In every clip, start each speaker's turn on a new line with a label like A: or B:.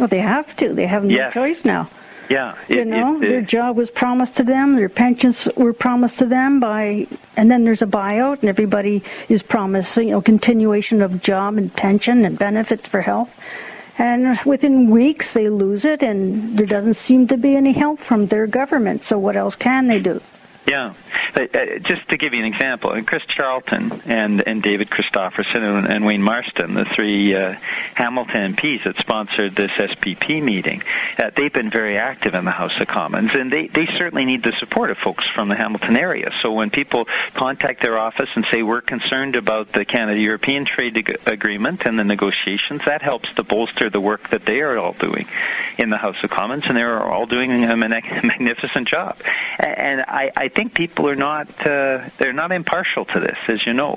A: Well, they have to. They have no choice now.
B: Yeah.
A: Their job was promised to them, their pensions were promised to them and then there's a buyout, and everybody is promised, continuation of job and pension and benefits for health. And within weeks, they lose it, and there doesn't seem to be any help from their government. So what else can they do?
B: Yeah. Just to give you an example, Chris Charlton and David Christopherson and Wayne Marston, the three Hamilton MPs that sponsored this SPP meeting, they've been very active in the House of Commons, and they certainly need the support of folks from the Hamilton area. So when people contact their office and say, we're concerned about the Canada-European Trade Agreement and the negotiations, that helps to bolster the work that they are all doing in the House of Commons, and they're all doing a magnificent job. And I think people are they're not impartial to this, as you know.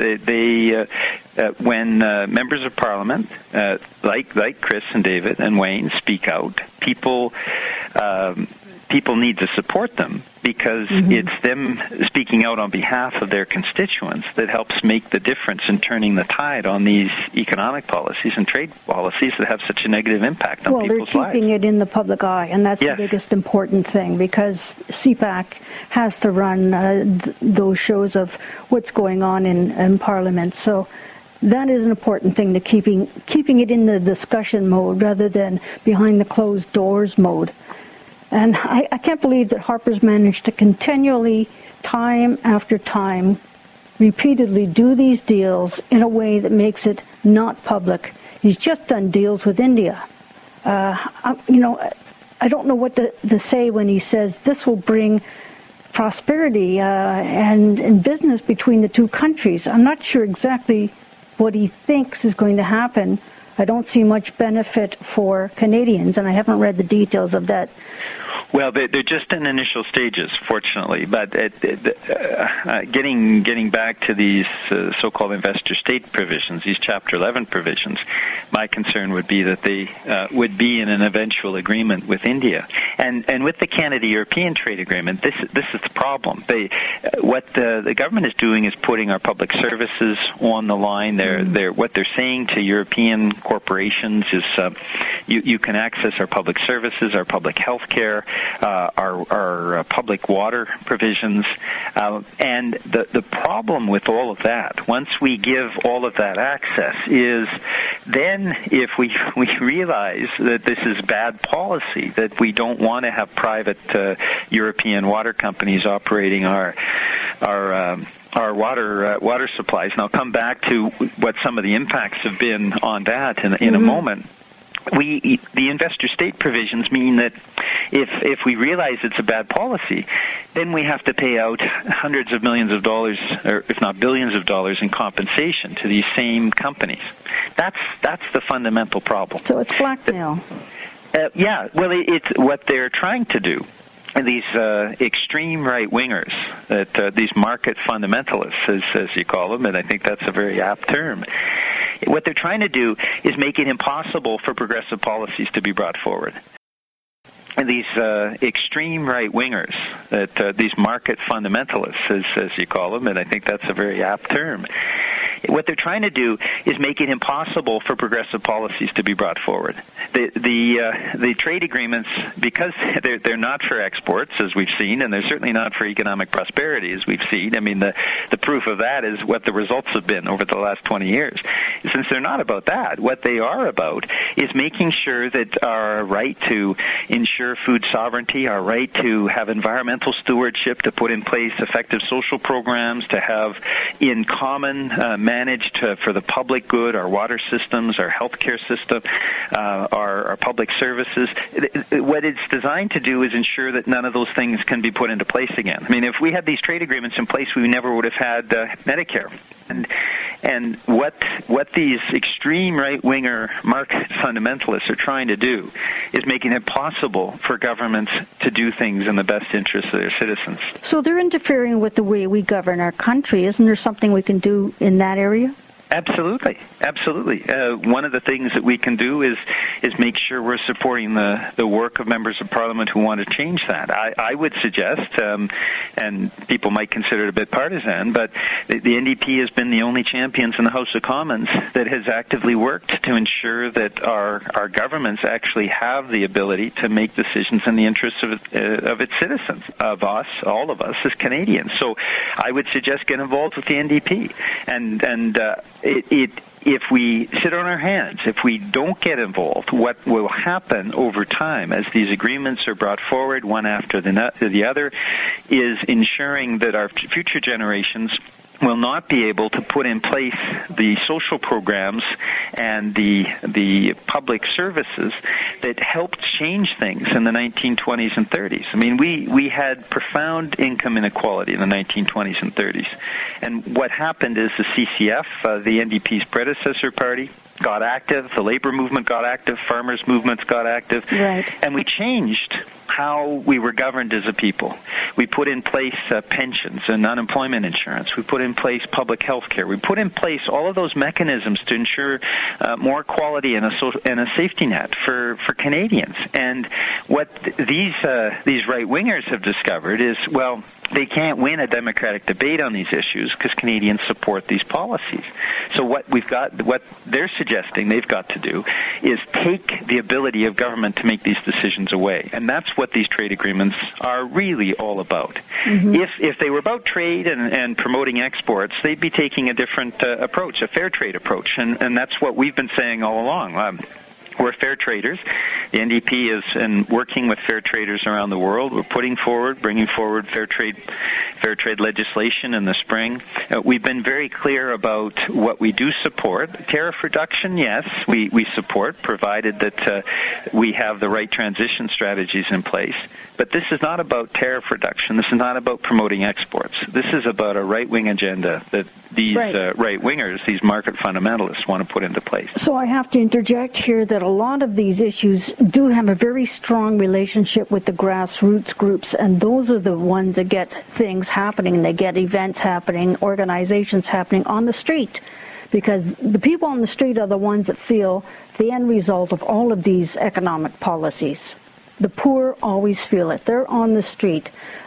B: When members of Parliament, like Chris and David and Wayne, speak out, people need to support them, because it's them speaking out on behalf of their constituents that helps make the difference in turning the tide on these economic policies and trade policies that have such a negative impact on people's lives.
A: Well, they're keeping it in the public eye, and that's the biggest important thing, because CPAC has to run those shows of what's going on in Parliament. So that is an important thing, to keeping it in the discussion mode rather than behind the closed doors mode. And I can't believe that Harper's managed to continually, time after time, repeatedly do these deals in a way that makes it not public. He's just done deals with India. I don't know what to say when he says this will bring prosperity and business between the two countries. I'm not sure exactly what he thinks is going to happen. I don't see much benefit for Canadians, and I haven't read the details of that.
B: Well, they're just in initial stages, fortunately. But getting back to these so-called investor state provisions, these Chapter 11 provisions, my concern would be that they would be in an eventual agreement with India. And with the Canada-European Trade Agreement, this is the problem. What the government is doing is putting our public services on the line. What they're saying to European corporations is you can access our public services, our public health care, our public water provisions, and the problem with all of that, once we give all of that access, is then if we realize that this is bad policy, that we don't want to have private European water companies operating our water supplies, and I'll come back to what some of the impacts have been on that in a moment. The investor state provisions mean that if we realize it's a bad policy, then we have to pay out hundreds of millions of dollars, or if not billions of dollars, in compensation to these same companies. That's the fundamental problem.
A: So it's blackmail.
B: It's what they're trying to do. And these extreme right-wingers, these market fundamentalists, as you call them, and I think that's a very apt term, what they're trying to do is make it impossible for progressive policies to be brought forward. And these extreme right-wingers, these market fundamentalists, as you call them, and I think that's a very apt term, what they're trying to do is make it impossible for progressive policies to be brought forward. The trade agreements, because they're not for exports, as we've seen, and they're certainly not for economic prosperity, as we've seen. I mean, the proof of that is what the results have been over the last 20 years. Since they're not about that, what they are about is making sure that our right to ensure food sovereignty, our right to have environmental stewardship, to put in place effective social programs, to have in common managed for the public good, our water systems, our healthcare system, our public services. What it's designed to do is ensure that none of those things can be put into place again. I mean, if we had these trade agreements in place, we never would have had Medicare. And what these extreme right-winger market fundamentalists are trying to do is making it possible for governments to do things in the best interest of their citizens.
A: So they're interfering with the way we govern our country. Isn't there something we can do in that area?
B: Absolutely. One of the things that we can do is make sure we're supporting the work of members of Parliament who want to change that. I would suggest, and people might consider it a bit partisan, but the NDP has been the only champions in the House of Commons that has actively worked to ensure that our governments actually have the ability to make decisions in the interests of its citizens, of us, all of us as Canadians. So I would suggest get involved with the NDP. If we sit on our hands, if we don't get involved, what will happen over time as these agreements are brought forward one after the other is ensuring that our future generations will not be able to put in place the social programs and the public services that helped change things in the 1920s and 30s. I mean, we had profound income inequality in the 1920s and 30s. And what happened is the CCF, the NDP's predecessor party, got active, the labor movement got active, farmers' movements got active,
A: right.
B: And we changed how we were governed as a people. We put in place pensions and unemployment insurance. We put in place public health care. We put in place all of those mechanisms to ensure more quality and a safety net for Canadians. And what these right-wingers have discovered is, well, they can't win a democratic debate on these issues because Canadians support these policies. So what they're suggesting they've got to do is take the ability of government to make these decisions away. And that's what these trade agreements are really all about. Mm-hmm. If they were about trade and promoting exports, they'd be taking a different approach, a fair trade approach. And that's what we've been saying all along. We're fair traders. The NDP is working with fair traders around the world. We're bringing forward fair trade legislation in the spring. We've been very clear about what we do support. Tariff reduction, yes, we support, provided that we have the right transition strategies in place. But this is not about tariff reduction. This is not about promoting exports. This is about a right-wing agenda that these right-wingers, these market fundamentalists, want to put into place.
A: So I have to interject here that a lot of these issues do have a very strong relationship with the grassroots groups, and those are the ones that get things happening. They get events happening, organizations happening on the street, because the people on the street are the ones that feel the end result of all of these economic policies. The poor always feel it. They're on the street.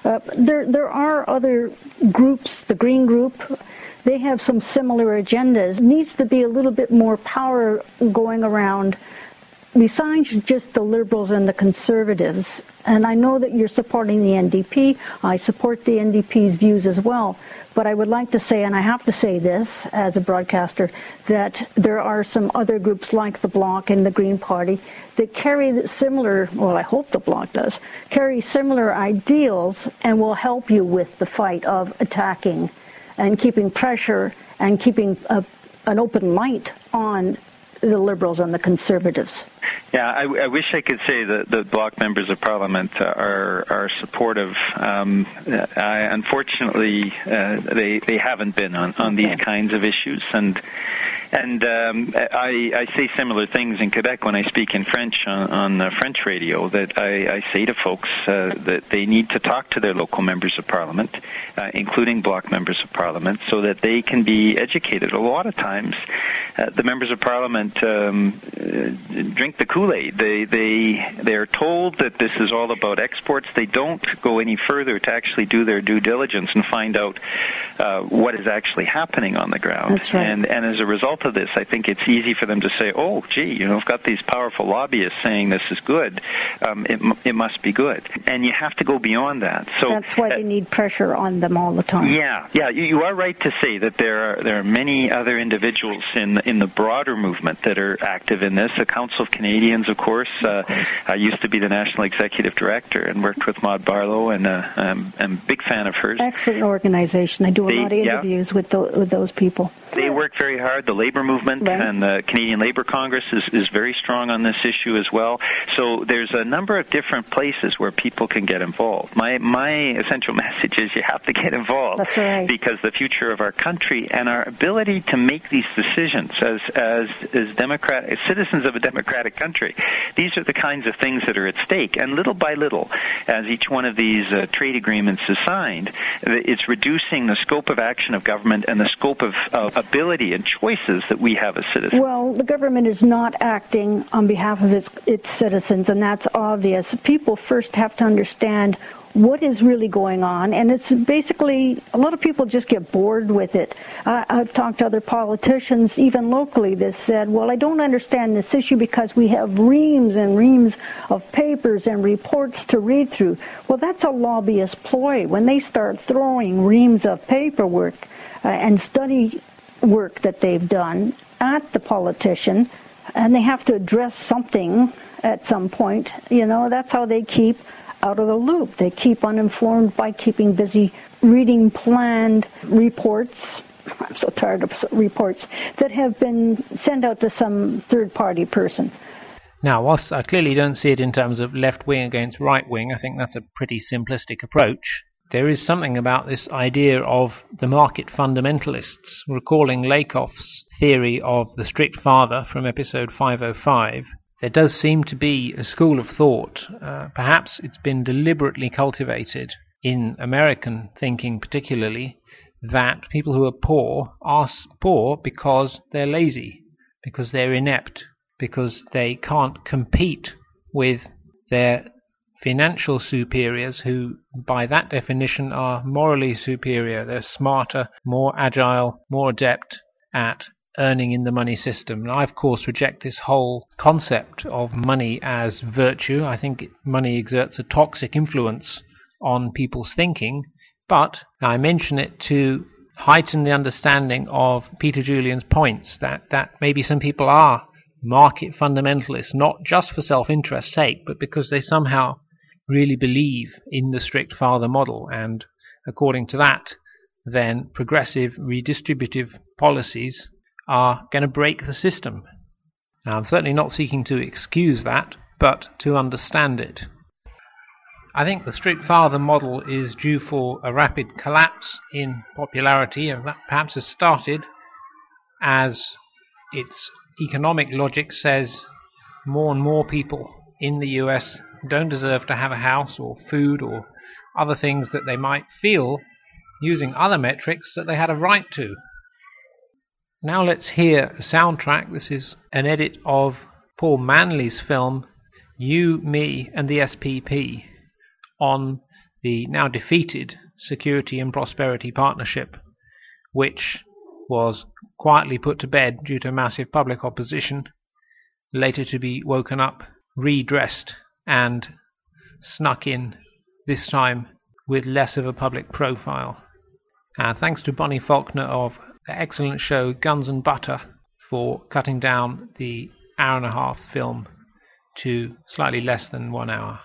A: There are other groups, the Green Group, they have some similar agendas. Needs to be a little bit more power going around besides just the Liberals and the Conservatives. And I know that you're supporting the NDP. I support the NDP's views as well. But I would like to say, and I have to say this as a broadcaster, that there are some other groups like the Bloc and the Green Party that carry similar, well, I hope the Bloc does, carry similar ideals and will help you with the fight of attacking and keeping pressure and keeping an open light on the Liberals and the Conservatives.
B: Yeah, I wish I could say that the Bloc members of Parliament are supportive. Unfortunately, they haven't been on these kinds of issues, and I say similar things in Quebec when I speak in French on French radio, that I say to folks that they need to talk to their local members of Parliament, including Bloc members of Parliament, so that they can be educated. A lot of times, the members of Parliament drink the Kool-Aid. They're told that this is all about exports. They don't go any further to actually do their due diligence and find out what is actually happening on the ground.
A: That's right.
B: And as a result of this, I think it's easy for them to say, oh, gee, I've got these powerful lobbyists saying this is good. It must be good. And you have to go beyond that. So
A: that's why they need pressure on them all the time.
B: Yeah. You are right to say that there are many other individuals in the broader movement that are active in this. The Council of Canadians, of course. I used to be the National Executive Director and worked with Maud Barlow, and I'm a big fan of hers.
A: Excellent organization. I do a lot of interviews with those people.
B: They work very hard. The labor movement and the Canadian Labour Congress is very strong on this issue as well. So there's a number of different places where people can get involved. My essential message is you have to get involved.
A: That's right.
B: Because the future of our country and our ability to make these decisions as citizens of a democratic country, these are the kinds of things that are at stake. And little by little, as each one of these trade agreements is signed, it's reducing the scope of action of government and the scope of ability and choices that we have as citizens.
A: Well, the government is not acting on behalf of its citizens, and that's obvious. People first have to understand what is really going on, and it's basically, a lot of people just get bored with it. I've talked to other politicians, even locally, that said, well, I don't understand this issue because we have reams and reams of papers and reports to read through. Well, that's a lobbyist ploy. When they start throwing reams of paperwork and study work that they've done at the politician, and they have to address something at some point, that's how they keep out of the loop. They keep uninformed by keeping busy reading planned reports. I'm so tired of reports that have been sent out to some third-party person.
C: Now, whilst I clearly don't see it in terms of left-wing against right-wing, I think that's a pretty simplistic approach. There is something about this idea of the market fundamentalists, recalling Lakoff's theory of the strict father from episode 505. There does seem to be a school of thought, perhaps it's been deliberately cultivated in American thinking particularly, that people who are poor because they're lazy, because they're inept, because they can't compete with their financial superiors who, by that definition, are morally superior. They're smarter, more agile, more adept at earning in the money system. And I, of course, reject this whole concept of money as virtue. I think money exerts a toxic influence on people's thinking, but I mention it to heighten the understanding of Peter Julian's points, that maybe some people are market fundamentalists, not just for self-interest's sake, but because they somehow really believe in the strict father model, and according to that, then progressive redistributive policies are going to break the system. Now, I'm certainly not seeking to excuse that, but to understand it. I think the strict father model is due for a rapid collapse in popularity, and that perhaps has started as its economic logic says more and more people in the US don't deserve to have a house or food or other things that they might feel, using other metrics, that they had a right to. Now let's hear a soundtrack. This is an edit of Paul Manley's film You, Me and the SPP on the now defeated Security and Prosperity Partnership, which was quietly put to bed due to massive public opposition, later to be woken up, redressed and snuck in, this time with less of a public profile. Thanks to Bonnie Faulkner of the excellent show Guns and Butter for cutting down the hour-and-a-half film to slightly less than 1 hour.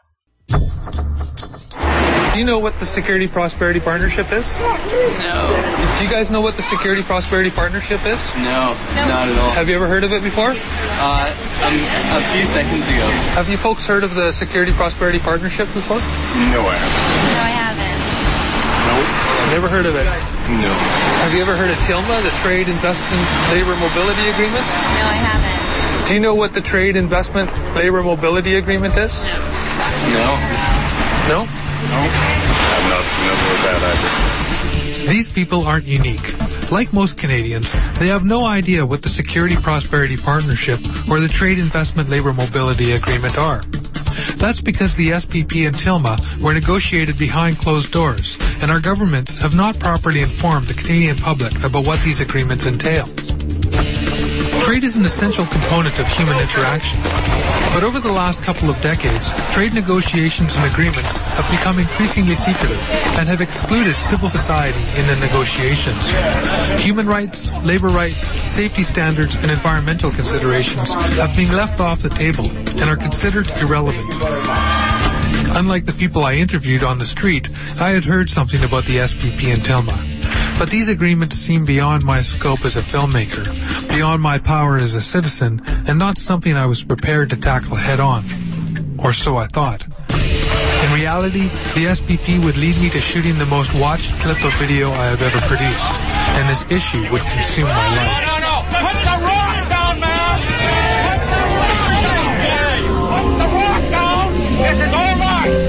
D: Do you know what the Security Prosperity Partnership is?
E: No.
D: Do you guys know what the Security Prosperity Partnership is?
E: No, not at all.
D: Have you ever heard of it before?
E: A few seconds ago.
D: Have you folks heard of the Security Prosperity Partnership before?
E: No, I haven't.
F: No, I haven't.
E: Nope.
D: Never heard of it?
E: No.
D: Have you ever heard of TILMA, the Trade Investment Labor Mobility Agreement?
F: No, I haven't.
D: Do you know what the Trade Investment Labor Mobility Agreement is?
E: No.
D: No?
E: No. I'm not familiar with that either.
D: These people aren't unique. Like most Canadians, they have no idea what the Security Prosperity Partnership or the Trade Investment Labor Mobility Agreement are. That's because the SPP and TILMA were negotiated behind closed doors, and our governments have not properly informed the Canadian public about what these agreements entail. Trade is an essential component of human interaction. But over the last couple of decades, trade negotiations and agreements have become increasingly secretive and have excluded civil society in the negotiations. Human rights, labor rights, safety standards, and environmental considerations have been left off the table and are considered irrelevant. Unlike the people I interviewed on the street, I had heard something about the SPP and TILMA. But these agreements seem beyond my scope as a filmmaker, beyond my power as a citizen, and not something I was prepared to tackle head on. or so I thought. In reality, the SPP would lead me to shooting the most watched clip of video I have ever produced, and this issue would consume my life.
G: No! Put the rock down, man! Put the rock down, Gary! Put the rock down! This is all right!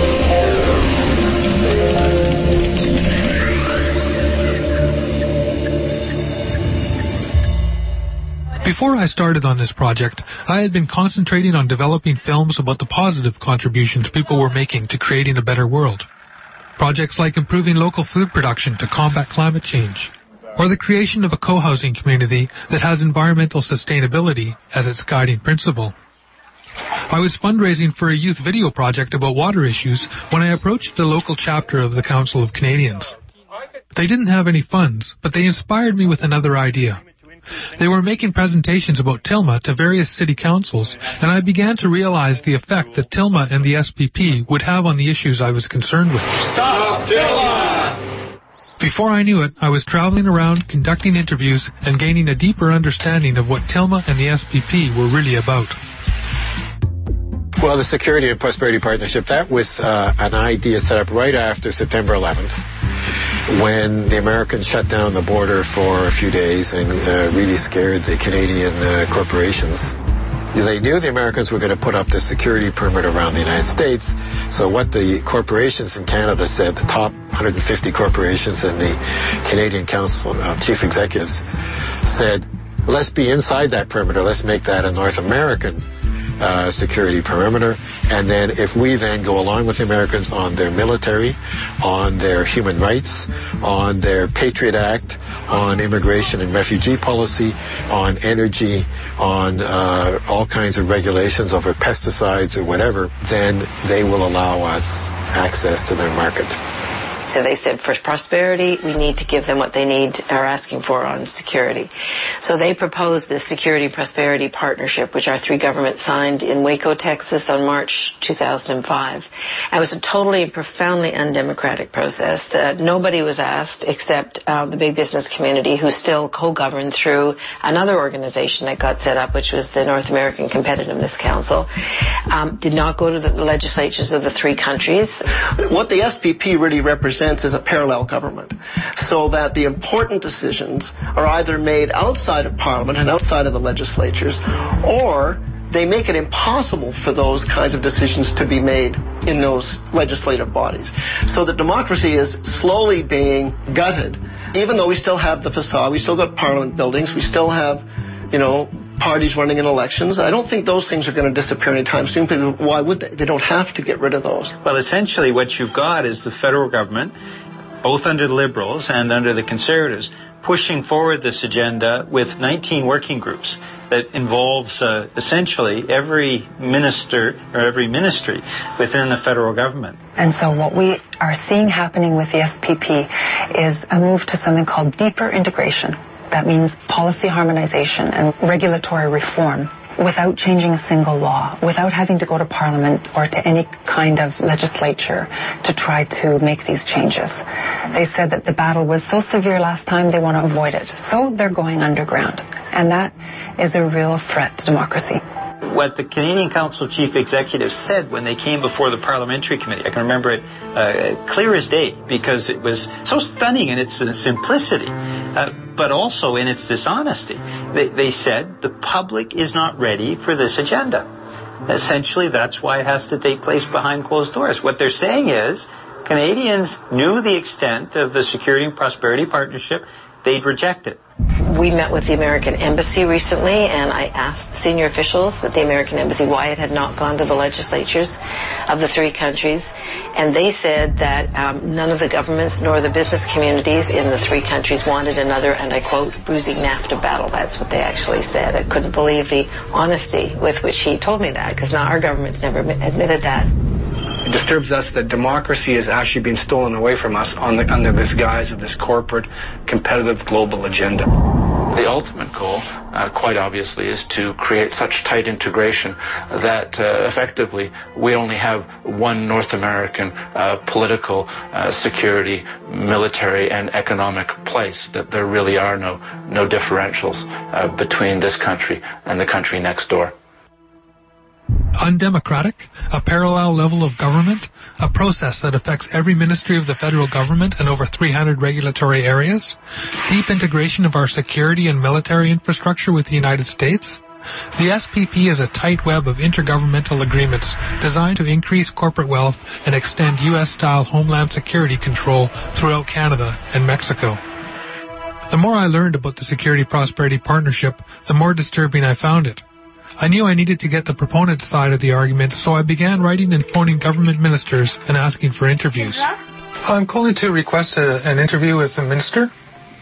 D: Before I started on this project, I had been concentrating on developing films about the positive contributions people were making to creating a better world. Projects like improving local food production to combat climate change, or the creation of a co-housing community that has environmental sustainability as its guiding principle. I was fundraising for a youth video project about water issues when I approached the local chapter of the Council of Canadians. They didn't have any funds, but they inspired me with another idea. They were making presentations about Tilma to various city councils, and I began to realize the effect that Tilma and the SPP would have on the issues I was concerned with.
G: Stop Tilma!
D: Before I knew it, I was traveling around, conducting interviews, and gaining a deeper understanding of what Tilma and the SPP were really about.
H: Well, the Security and Prosperity Partnership, that was an idea set up right after September 11th, when the Americans shut down the border for a few days and really scared the Canadian corporations. They knew the Americans were going to put up the security perimeter around the United States, so what the corporations in Canada said, the top 150 corporations and the Canadian Council of Chief Executives said, let's be inside that perimeter, let's make that a North American security perimeter, and then if we then go along with the Americans on their military, on their human rights, on their Patriot Act, on immigration and refugee policy, on energy, on all kinds of regulations over pesticides or whatever, then they will allow us access to their market.
I: So they said for prosperity, we need to give them what they need, are asking for on security. So they proposed this Security Prosperity Partnership, which our three governments signed in Waco, Texas on March 2005. And it was a totally and profoundly undemocratic process. Nobody was asked except the big business community, who still co-governed through another organization that got set up, which was the North American Competitiveness Council. Did not go to the legislatures of the three countries.
J: What the SPP really represents is a parallel government, so that the important decisions are either made outside of Parliament and outside of the legislatures, or they make it impossible for those kinds of decisions to be made in those legislative bodies. So that democracy is slowly being gutted, even though we still have the facade, we still got Parliament buildings, we still have, parties running in elections. I don't think those things are going to disappear anytime soon, because why would they? They don't have to get rid of those.
K: Well, essentially what you've got is the federal government, both under the Liberals and under the Conservatives, pushing forward this agenda with 19 working groups that involves essentially every minister or every ministry within the federal government.
L: And so what we are seeing happening with the SPP is a move to something called deeper integration. That means policy harmonization and regulatory reform without changing a single law, without having to go to Parliament or to any kind of legislature to try to make these changes. They said that the battle was so severe last time they want to avoid it. So they're going underground. And that is a real threat to democracy.
K: What the Canadian Council of Chief Executives said when they came before the Parliamentary Committee, I can remember it clear as day, because it was so stunning in its simplicity, but also in its dishonesty. They said the public is not ready for this agenda. Essentially, that's why it has to take place behind closed doors. What they're saying is Canadians knew the extent of the Security and Prosperity Partnership. They'd reject it.
I: We met with the American Embassy recently, and I asked senior officials at the American Embassy why it had not gone to the legislatures of the three countries. And they said that none of the governments nor the business communities in the three countries wanted another, and I quote, bruising NAFTA battle. That's what they actually said. I couldn't believe the honesty with which he told me that, because now our government's never admitted that.
M: It disturbs us that democracy is actually being stolen away from us under this guise of this corporate, competitive global agenda.
N: The ultimate goal, quite obviously, is to create such tight integration that effectively we only have one North American political, security, military, and economic place, that there really are no differentials between this country and the country next door.
D: I undemocratic, a parallel level of government, a process that affects every ministry of the federal government and over 300 regulatory areas, deep integration of our security and military infrastructure with the United States. The SPP is a tight web of intergovernmental agreements designed to increase corporate wealth and extend U.S.-style homeland security control throughout Canada and Mexico. The more I learned about the Security Prosperity Partnership, the more disturbing I found it. I knew I needed to get the proponent's side of the argument, so I began writing and phoning government ministers and asking for interviews. I'm calling to request an interview with the minister.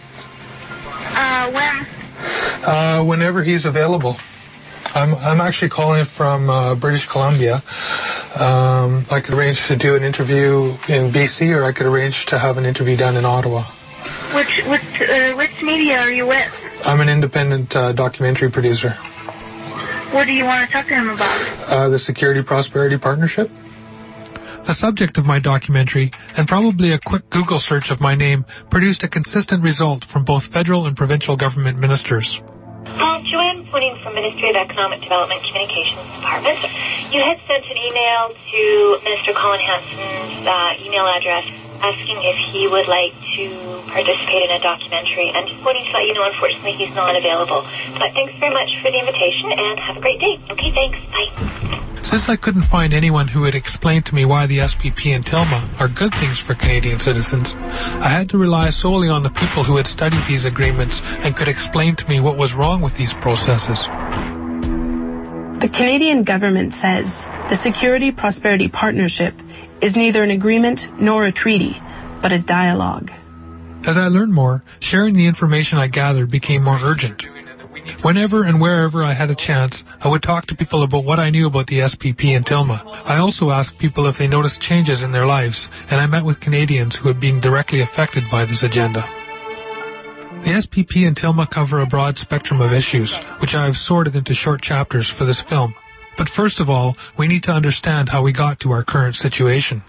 F: When?
D: Whenever he's available. I'm actually calling from British Columbia. I could arrange to do an interview in BC, or I could arrange to have an interview down in Ottawa.
F: Which media are you with?
D: I'm an independent documentary producer.
F: What do you want to talk to him about?
D: The Security Prosperity Partnership. The subject of my documentary, and probably a quick Google search of my name, produced a consistent result from both federal and provincial government ministers.
O: Joanne phoning from Ministry of Economic Development Communications Department. You had sent an email to Minister Colin Hansen's email address asking if he would like to participate in a documentary. And just wanting to let you know, unfortunately, he's not available. But thanks very much for the invitation, and have a great day. Okay, thanks. Bye.
D: Since I couldn't find anyone who would explain to me why the SPP and TILMA are good things for Canadian citizens, I had to rely solely on the people who had studied these agreements and could explain to me what was wrong with these processes.
P: The Canadian government says the Security Prosperity Partnership is neither an agreement nor a treaty, but a dialogue.
D: As I learned more, sharing the information I gathered became more urgent. Whenever and wherever I had a chance, I would talk to people about what I knew about the SPP and TILMA. I also asked people if they noticed changes in their lives, and I met with Canadians who had been directly affected by this agenda. The SPP and TILMA cover a broad spectrum of issues, which I have sorted into short chapters for this film. But first of all, we need to understand how we got to our current situation.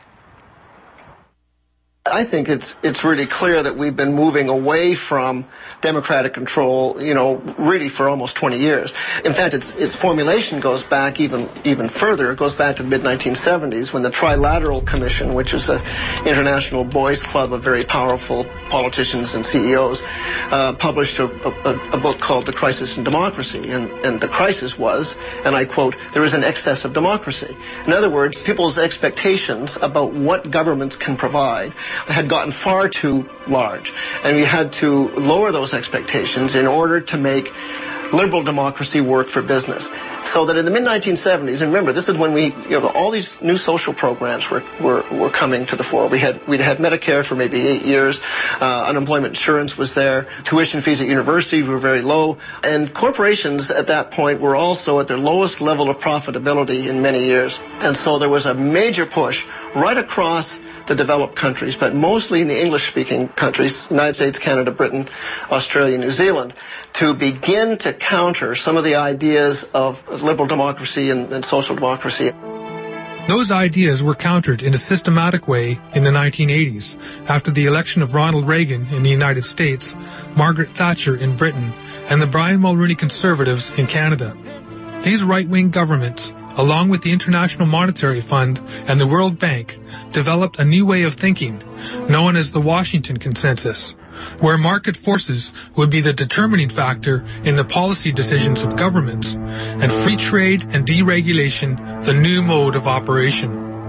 J: I think it's really clear that we've been moving away from democratic control, really for almost 20 years. In fact, its formulation goes back even further. It goes back to the mid-1970s when the Trilateral Commission, which is an international boys' club of very powerful politicians and CEOs, published a book called The Crisis in Democracy. And the crisis was, and I quote, there is an excess of democracy. In other words, people's expectations about what governments can provide had gotten far too large, and we had to lower those expectations in order to make liberal democracy work for business. So that in the mid-1970s, and remember, this is when all these new social programs were coming to the fore. We'd had Medicare for maybe 8 years, unemployment insurance was there, tuition fees at universities were very low, and corporations at that point were also at their lowest level of profitability in many years. And so there was a major push right across the developed countries, but mostly in the English-speaking countries, United States, Canada, Britain, Australia, New Zealand, to begin to counter some of the ideas of liberal democracy and social democracy.
D: Those ideas were countered in a systematic way in the 1980s, after the election of Ronald Reagan in the United States, Margaret Thatcher in Britain, and the Brian Mulroney Conservatives in Canada. These right-wing governments, along with the International Monetary Fund and the World Bank, developed a new way of thinking, known as the Washington Consensus, where market forces would be the determining factor in the policy decisions of governments, and free trade and deregulation the new mode of operation.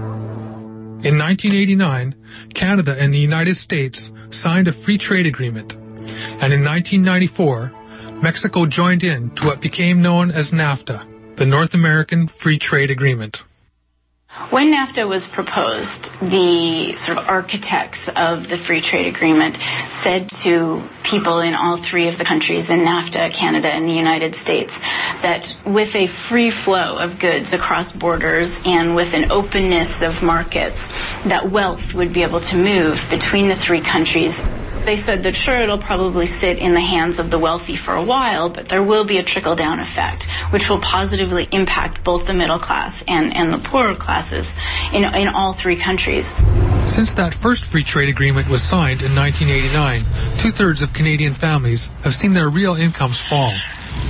D: In 1989, Canada and the United States signed a free trade agreement, and in 1994, Mexico joined in to what became known as NAFTA, the North American Free Trade Agreement.
P: When NAFTA was proposed, the sort of architects of the free trade agreement said to people in all three of the countries in NAFTA, Canada and the United States, that with a free flow of goods across borders and with an openness of markets, that wealth would be able to move between the three countries. They said that sure, it'll probably sit in the hands of the wealthy for a while, but there will be a trickle-down effect, which will positively impact both the middle class and the poorer classes in all three countries.
D: Since that first free trade agreement was signed in 1989, 2/3 of Canadian families have seen their real incomes fall.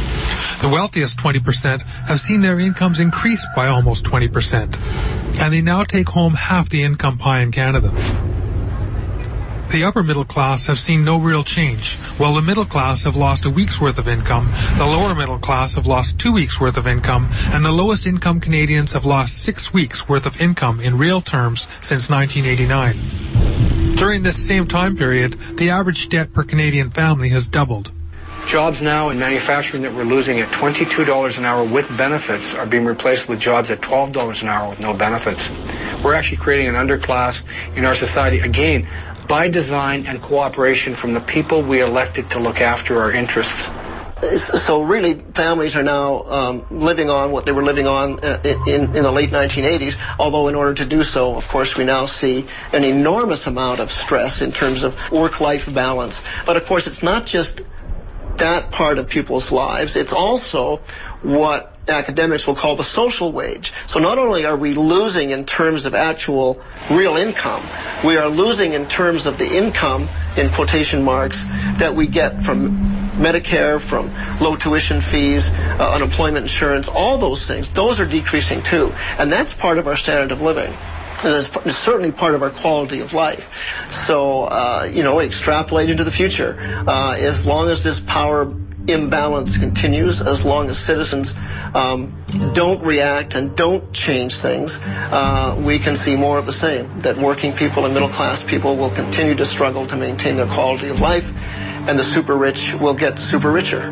D: The wealthiest 20% have seen their incomes increase by almost 20%, and they now take home half the income pie in Canada. The upper middle class have seen no real change. While the middle class have lost a week's worth of income, the lower middle class have lost 2 weeks' worth of income, and the lowest income Canadians have lost 6 weeks' worth of income in real terms since 1989. During this same time period, the average debt per Canadian family has doubled.
M: Jobs now in manufacturing that we're losing at $22 an hour with benefits are being replaced with jobs at $12 an hour with no benefits. We're actually creating an underclass in our society, again, by design and cooperation from the people we elected to look after our interests.
J: So really, families are now living on what they were living on in the late 1980s, although in order to do so, of course, we now see an enormous amount of stress in terms of work-life balance. But of course, it's not just that part of people's lives, it's also what academics will call the social wage. So not only are we losing in terms of actual real income, we are losing in terms of the income, in quotation marks, that we get from Medicare, from low tuition fees, unemployment insurance, all those things. Those are decreasing too. And that's part of our standard of living. And it's certainly part of our quality of life. So, extrapolate into the future. As long as this power imbalance continues, as long as citizens don't react and don't change things, we can see more of the same, that working people and middle-class people will continue to struggle to maintain their quality of life, and the super rich will get super richer.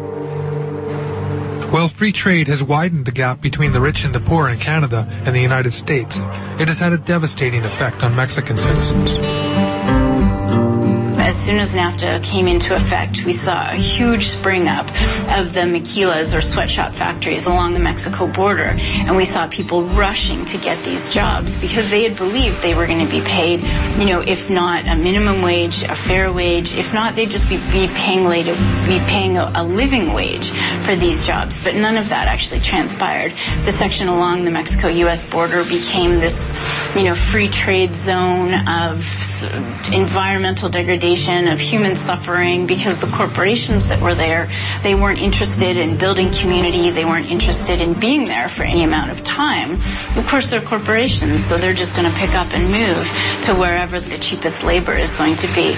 D: While free trade has widened the gap between the rich and the poor in Canada and the United States, it has had a devastating effect on Mexican citizens.
P: As soon as NAFTA came into effect, we saw a huge spring up of the maquilas or sweatshop factories along the Mexico border, and we saw people rushing to get these jobs because they had believed they were going to be paid, if not a minimum wage, a fair wage, if not, they'd just be paying a living wage for these jobs. But none of that actually transpired. The section along the Mexico-U.S. border became this, free trade zone of environmental degradation, of human suffering, because the corporations that were there, they weren't interested in building community, they weren't interested in being there for any amount of time. Of course, they're corporations, so they're just going to pick up and move to wherever the cheapest labor is going to be.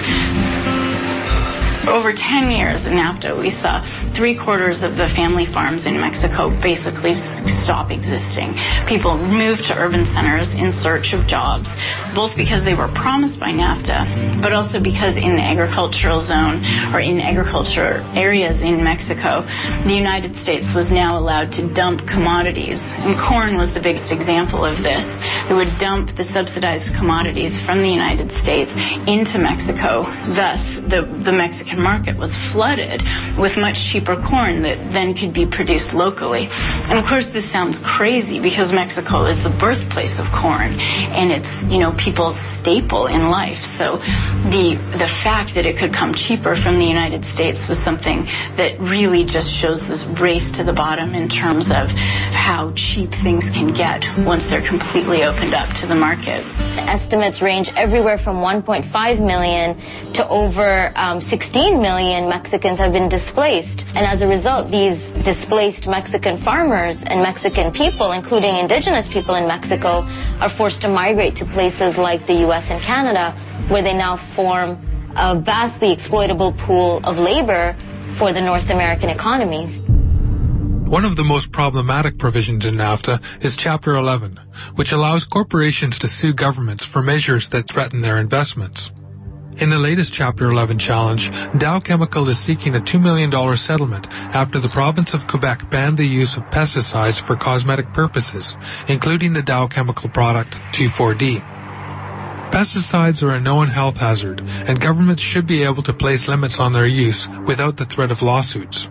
P: Over 10 years in NAFTA, we saw 3/4 of the family farms in Mexico basically stop existing. People moved to urban centers in search of jobs, both because they were promised by NAFTA, but also because in the agricultural zone or in agriculture areas in Mexico, the United States was now allowed to dump commodities. And corn was the biggest example of this. They would dump the subsidized commodities from the United States into Mexico. Thus, the Mexican market was flooded with much cheaper corn that then could be produced locally. And of course, this sounds crazy because Mexico is the birthplace of corn, and it's, people's staple in life. So the fact that it could come cheaper from the United States was something that really just shows this race to the bottom in terms of how cheap things can get once they're completely opened up to the market.
Q: Estimates range everywhere from 1.5 million to over 16 million Mexicans have been displaced. And as a result, these displaced Mexican farmers and Mexican people, including indigenous people in Mexico, are forced to migrate to places like the U.S. and Canada, where they now form a vastly exploitable pool of labor for the North American economies.
D: One of the most problematic provisions in NAFTA is Chapter 11, which allows corporations to sue governments for measures that threaten their investments. In the latest Chapter 11 challenge, Dow Chemical is seeking a $2 million settlement after the province of Quebec banned the use of pesticides for cosmetic purposes, including the Dow Chemical product 2,4-D. Pesticides are a known health hazard, and governments should be able to place limits on their use without the threat of lawsuits.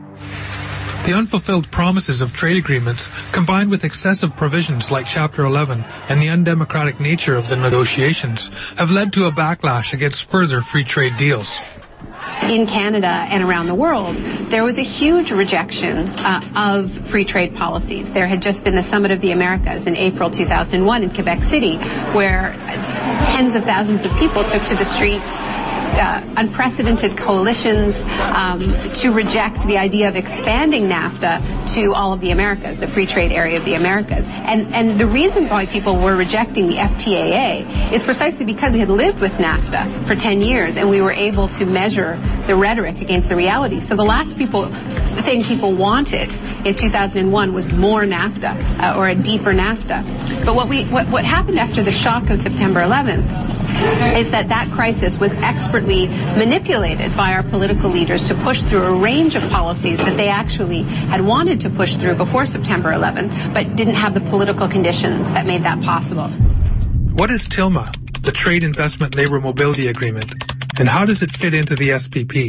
D: The unfulfilled promises of trade agreements, combined with excessive provisions like Chapter 11 and the undemocratic nature of the negotiations, have led to a backlash against further free trade deals.
R: In Canada and around the world, there was a huge rejection of free trade policies. There had just been the Summit of the Americas in April 2001 in Quebec City, where tens of thousands of people took to the streets unprecedented coalitions to reject the idea of expanding NAFTA to all of the Americas, the free trade area of the Americas. And the reason why people were rejecting the FTAA is precisely because we had lived with NAFTA for 10 years and we were able to measure the rhetoric against the reality. So the last thing people wanted in 2001 was more NAFTA or a deeper NAFTA. But what happened after the shock of September 11th is that crisis was expertly manipulated by our political leaders to push through a range of policies that they actually had wanted to push through before September 11th, but didn't have the political conditions that made that possible.
D: What is TILMA, the Trade Investment Labor Mobility Agreement, and how does it fit into the SPP?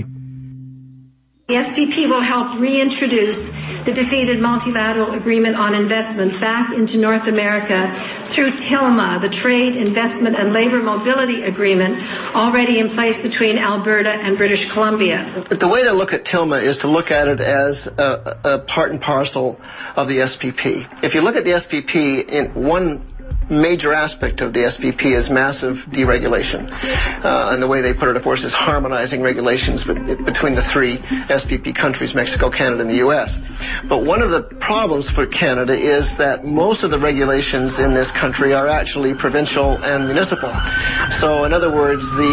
S: The SPP will help reintroduce the defeated multilateral agreement on investment back into North America through TILMA, the Trade, Investment and Labor Mobility Agreement already in place between Alberta and British Columbia.
J: The way to look at TILMA is to look at it as a part and parcel of the SPP. If you look at the SPP, in one major aspect of the SPP is massive deregulation. And the way they put it, of course, is harmonizing regulations between the three SPP countries, Mexico, Canada, and the U.S. But one of the problems for Canada is that most of the regulations in this country are actually provincial and municipal. So, in other words, the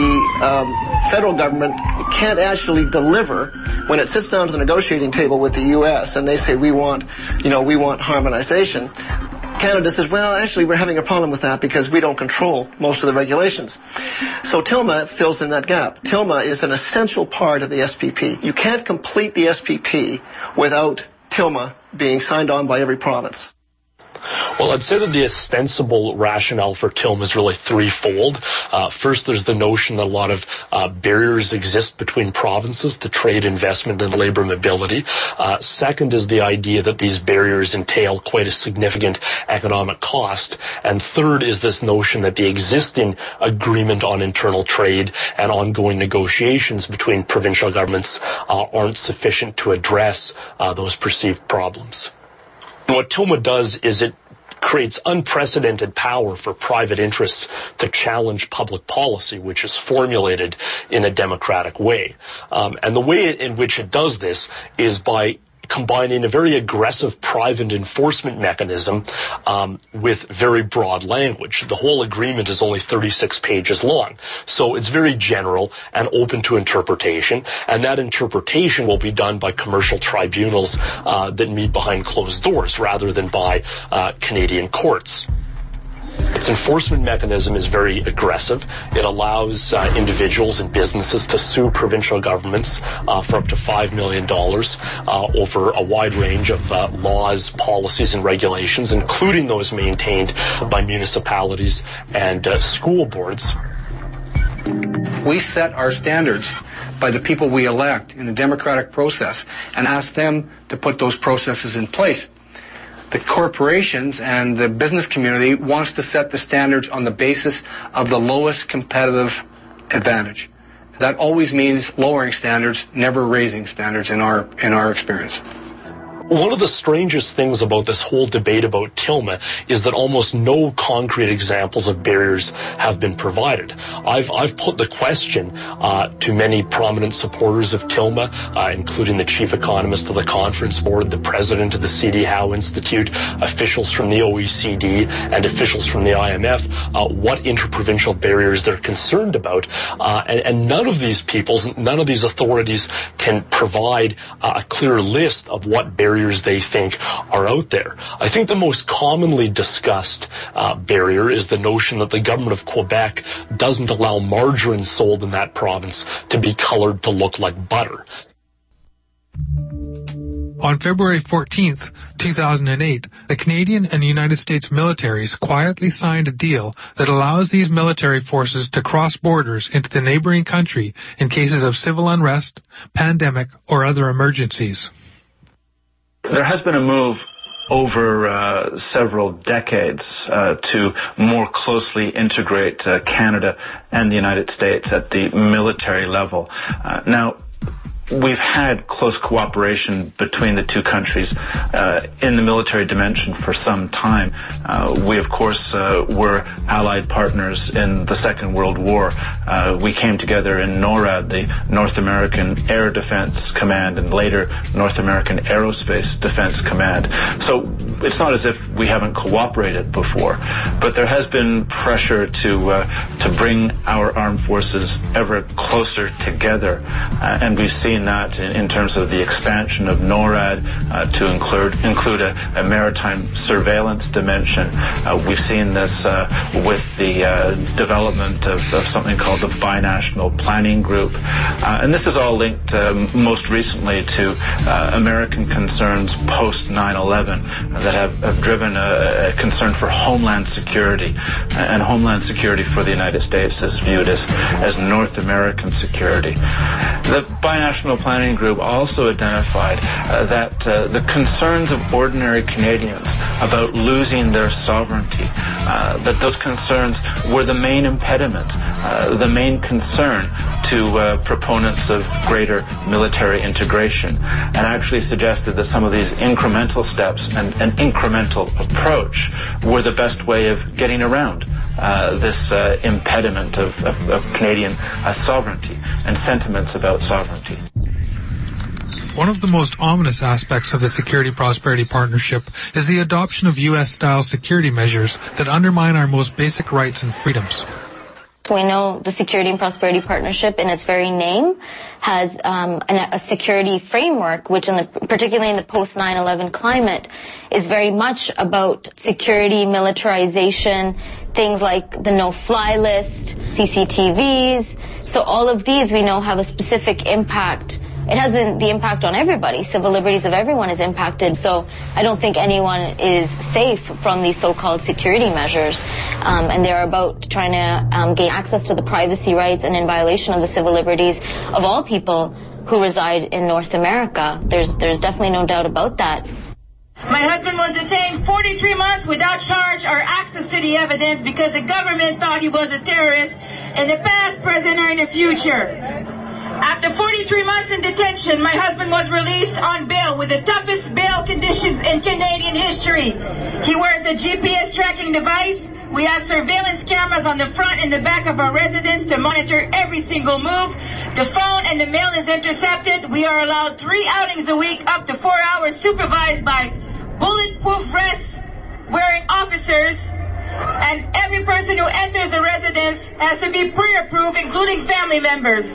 J: federal government can't actually deliver when it sits down to the negotiating table with the U.S. and they say, we want harmonization. Canada says, well, actually, we're having a problem with that because we don't control most of the regulations. So TILMA fills in that gap. TILMA is an essential part of the SPP. You can't complete the SPP without TILMA being signed on by every province.
T: Well, I'd say that the ostensible rationale for TILMA is really threefold. First, there's the notion that a lot of barriers exist between provinces to trade, investment, and labor mobility. Second is the idea that these barriers entail quite a significant economic cost. And third is this notion that the existing agreement on internal trade and ongoing negotiations between provincial governments aren't sufficient to address those perceived problems. What TILMA does is it creates unprecedented power for private interests to challenge public policy, which is formulated in a democratic way. And the way in which it does this is by combining a very aggressive private enforcement mechanism with very broad language. The whole agreement is only 36 pages long, so it's very general and open to interpretation, and that interpretation will be done by commercial tribunals that meet behind closed doors rather than by Canadian courts. Its enforcement mechanism is very aggressive. It allows individuals and businesses to sue provincial governments for up to $5 million over a wide range of laws, policies, and regulations, including those maintained by municipalities and school boards.
M: We set our standards by the people we elect in a democratic process and ask them to put those processes in place. The corporations and the business community wants to set the standards on the basis of the lowest competitive advantage. That always means lowering standards, never raising standards in our experience.
T: One of the strangest things about this whole debate about TILMA is that almost no concrete examples of barriers have been provided. I've put the question to many prominent supporters of TILMA, including the chief economist of the Conference Board, the president of the C.D. Howe Institute, officials from the OECD, and officials from the IMF, what interprovincial barriers they're concerned about. And none of these peoples, none of these authorities can provide a clear list of what barriers they think are out there. I think the most commonly discussed barrier is the notion that the government of Quebec doesn't allow margarine sold in that province to be colored to look like butter.
D: On February 14th, 2008, the Canadian and United States militaries quietly signed a deal that allows these military forces to cross borders into the neighboring country in cases of civil unrest, pandemic, or other emergencies.
E: There has been a move over several decades to more closely integrate Canada and the United States at the military level. Now, we've had close cooperation between the two countries in the military dimension for some time. We, of course, were allied partners in the Second World War. We came together in NORAD, the North American Air Defense Command, and later North American Aerospace Defense Command. So it's not as if we haven't cooperated before, but there has been pressure to bring our armed forces ever closer together, and we've seen that in terms of the expansion of NORAD to include a maritime surveillance dimension. We've seen this with the development of something called the Binational Planning Group, and this is all linked most recently to American concerns post 9/11 that have driven a concern for homeland security, and homeland security for the United States is viewed as North American security. The Binational Planning Group also identified that the concerns of ordinary Canadians about losing their sovereignty, that those concerns were the main impediment, the main concern to proponents of greater military integration, and actually suggested that some of these incremental steps and an incremental approach were the best way of getting around this impediment of Canadian sovereignty and sentiments about sovereignty.
D: One of the most ominous aspects of the Security Prosperity Partnership is the adoption of U.S.-style security measures that undermine our most basic rights and freedoms.
Q: We know the Security and Prosperity Partnership, in its very name, has a security framework, which, particularly in the post-9/11 climate, is very much about security, militarization, things like the no-fly list, CCTVs. So all of these we know have a specific impact. It has the impact on everybody. Civil liberties of everyone is impacted. So I don't think anyone is safe from these so-called security measures. And they're about trying to gain access to the privacy rights and in violation of the civil liberties of all people who reside in North America. There's definitely no doubt about that.
F: My husband was detained 43 months without charge or access to the evidence because the government thought he was a terrorist in the past, present, or in the future. After 43 months in detention, my husband was released on bail with the toughest bail conditions in Canadian history. He wears a GPS tracking device. We have surveillance cameras on the front and the back of our residence to monitor every single move. The phone and the mail is intercepted. We are allowed 3 outings a week, up to 4 hours, supervised by bulletproof vests wearing officers. And every person who enters a residence has to be pre-approved, including family members.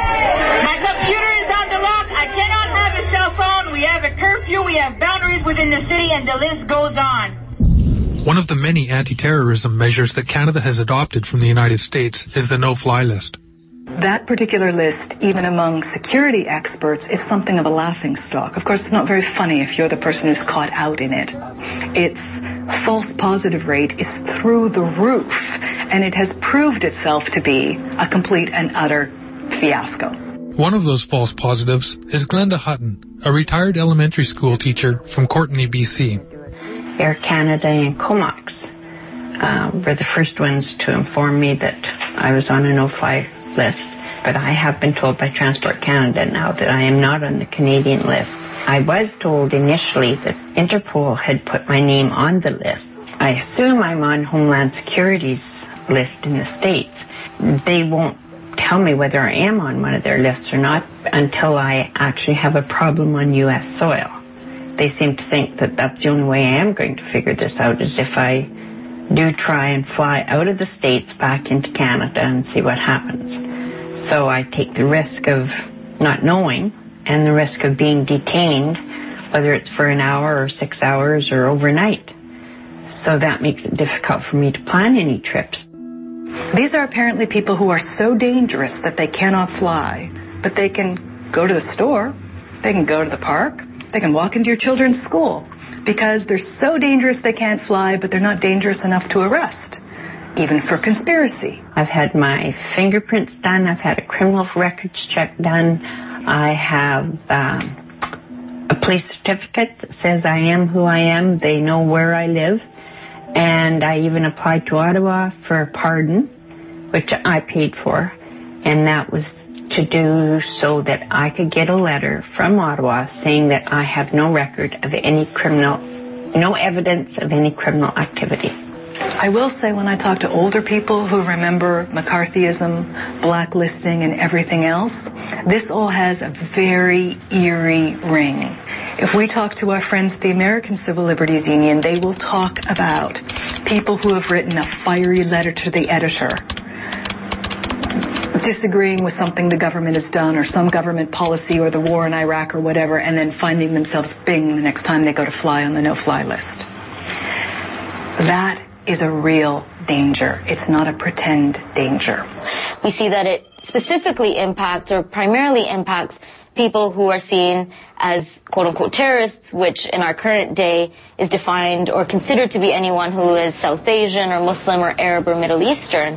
F: My computer is on the lock. I cannot have a cell phone. We have a curfew. We have boundaries within the city, and the list goes on.
D: One of the many anti-terrorism measures that Canada has adopted from the United States is the no-fly list.
L: That particular list, even among security experts, is something of a laughingstock. Of course, it's not very funny if you're the person who's caught out in it. Its false positive rate is through the roof, and it has proved itself to be a complete and utter fiasco.
D: One of those false positives is Glenda Hutton, a retired elementary school teacher from Courtenay, BC.
U: Air Canada and Comox were the first ones to inform me that I was on a no-fly list, but I have been told by Transport Canada now that I am not on the Canadian list. I was told initially that Interpol had put my name on the list. I assume I'm on Homeland Security's list in the States. They won't tell me whether I am on one of their lists or not until I actually have a problem on U.S. soil. They seem to think that that's the only way I am going to figure this out, is if I do try and fly out of the States back into Canada and see what happens. So I take the risk of not knowing and the risk of being detained, whether it's for an hour or 6 hours or overnight. So that makes it difficult for me to plan any trips.
L: These are apparently people who are so dangerous that they cannot fly, but they can go to the store, they can go to the park, they can walk into your children's school, because they're so dangerous they can't fly, but they're not dangerous enough to arrest, even for conspiracy.
U: I've had my fingerprints done. I've had a criminal records check done. I have a police certificate that says I am who I am. They know where I live. And I even applied to Ottawa for a pardon, which I paid for. And that was to do so that I could get a letter from Ottawa saying that I have no record of any no evidence of any criminal activity.
L: I will say, when I talk to older people who remember McCarthyism, blacklisting, and everything else, this all has a very eerie ring. If we talk to our friends at the American Civil Liberties Union, they will talk about people who have written a fiery letter to the editor, disagreeing with something the government has done or some government policy or the war in Iraq or whatever, and then finding themselves bing the next time they go to fly on the no-fly list. That is a real danger. It's not a pretend danger.
Q: We see that it specifically impacts or primarily impacts people who are seen as quote-unquote terrorists, which in our current day is defined or considered to be anyone who is South Asian or Muslim or Arab or Middle Eastern.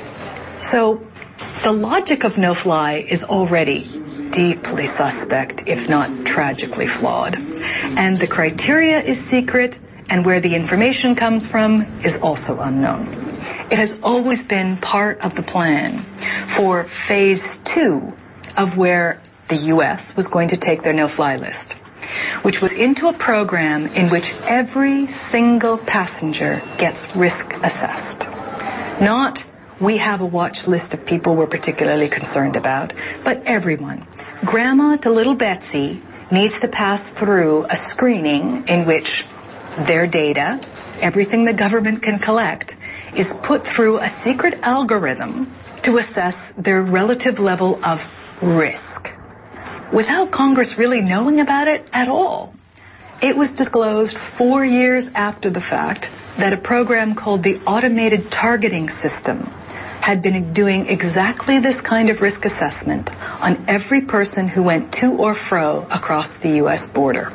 L: So the logic of no-fly is already deeply suspect, if not tragically flawed. And the criteria is secret, and where the information comes from is also unknown. It has always been part of the plan for phase 2 of where the U.S. was going to take their no-fly list, which was into a program in which every single passenger gets risk assessed. Not, we have a watch list of people we're particularly concerned about, but everyone. Grandma to little Betsy needs to pass through a screening in which their data, everything the government can collect, is put through a secret algorithm to assess their relative level of risk, without Congress really knowing about it at all. It was disclosed 4 years after the fact that a program called the Automated Targeting System had been doing exactly this kind of risk assessment on every person who went to or fro across the U.S. border.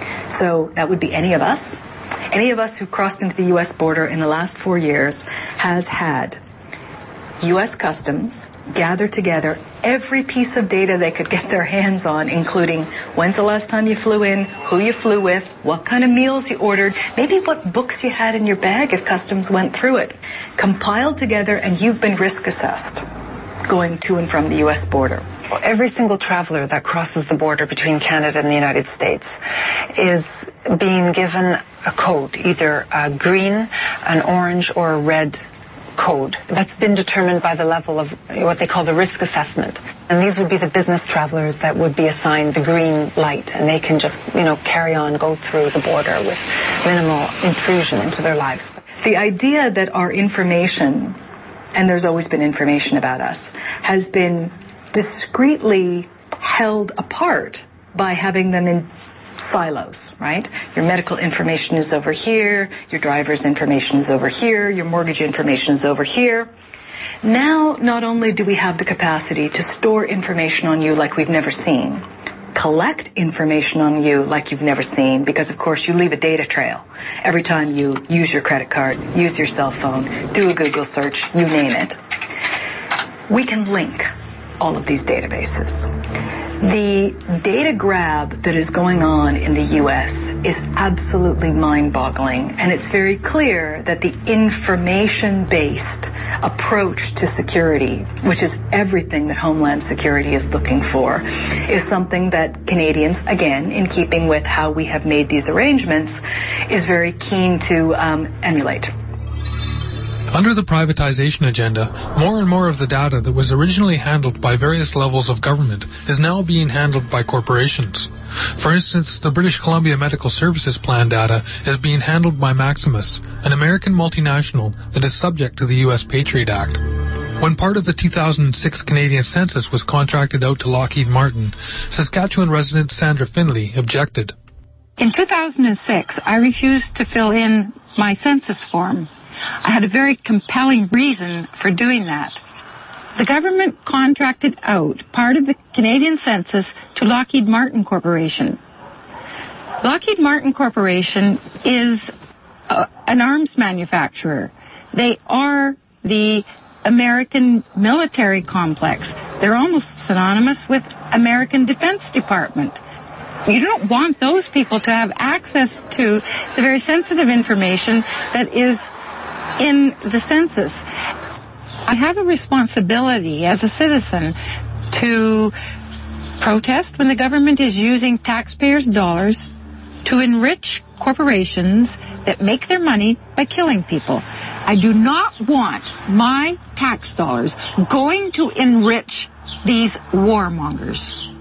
L: So that would be any of us. Any of us who crossed into the U.S. border in the last 4 years has had U.S. Customs gather together every piece of data they could get their hands on, including when's the last time you flew in, who you flew with, what kind of meals you ordered, maybe what books you had in your bag if Customs went through it, compiled together, and you've been risk assessed going to and from the U.S. border. Well, every single traveler that crosses the border between Canada and the United States is being given a code, either a green, an orange, or a red code that's been determined by the level of what they call the risk assessment. And these would be the business travelers that would be assigned the green light, and they can just, carry on, go through the border with minimal intrusion into their lives. The idea that our information, and there's always been information about us, has been discreetly held apart by having them in silos, right? Your medical information is over here, your driver's information is over here, your mortgage information is over here. Now, not only do we have the capacity to store information on you like we've never seen, collect information on you like you've never seen, because of course you leave a data trail every time you use your credit card, use your cell phone, do a Google search, you name it. We can link all of these databases. The data grab that is going on in the U.S. is absolutely mind-boggling, and it's very clear that the information-based approach to security, which is everything that Homeland Security is looking for, is something that Canadians, again, in keeping with how we have made these arrangements, is very keen to emulate.
D: Under the privatization agenda, more and more of the data that was originally handled by various levels of government is now being handled by corporations. For instance, the British Columbia Medical Services Plan data is being handled by Maximus, an American multinational that is subject to the U.S. Patriot Act. When part of the 2006 Canadian census was contracted out to Lockheed Martin, Saskatchewan resident Sandra Finley objected.
B: In 2006, I refused to fill in my census form. I had a very compelling reason for doing that. The government contracted out part of the Canadian census to Lockheed Martin Corporation. Lockheed Martin Corporation is an arms manufacturer. They are the American military complex. They're almost synonymous with American Defense Department. You don't want those people to have access to the very sensitive information that is in the census. I have a responsibility as a citizen to protest when the government is using taxpayers' dollars to enrich corporations that make their money by killing people. I do not want my tax dollars going to enrich these warmongers.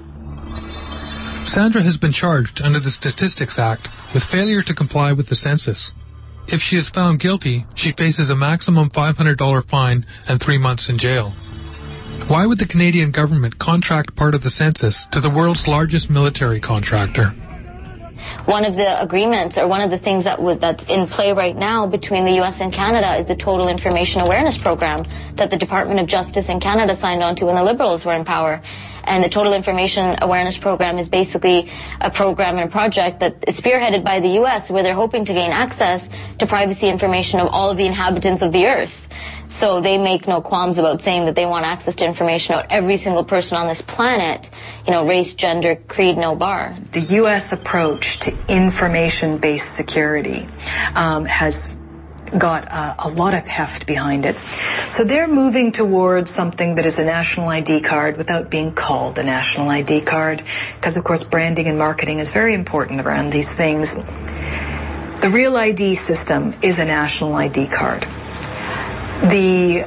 D: Sandra has been charged under the Statistics Act with failure to comply with the census. If she is found guilty, she faces a maximum $500 fine and 3 months in jail. Why would the Canadian government contract part of the census to the world's largest military contractor?
Q: One of the agreements, or one of the things that's in play right now between the U.S. and Canada, is the Total Information Awareness Program that the Department of Justice in Canada signed on to when the Liberals were in power. And the Total Information Awareness Program is basically a program and a project that is spearheaded by the U.S. where they're hoping to gain access to privacy information of all of the inhabitants of the earth. So they make no qualms about saying that they want access to information about every single person on this planet, race, gender, creed, no bar.
L: The U.S. approach to information-based security has got a lot of heft behind it. So they're moving towards something that is a national ID card without being called a national ID card, because, of course, branding and marketing is very important around these things. The Real ID system is a national ID card. The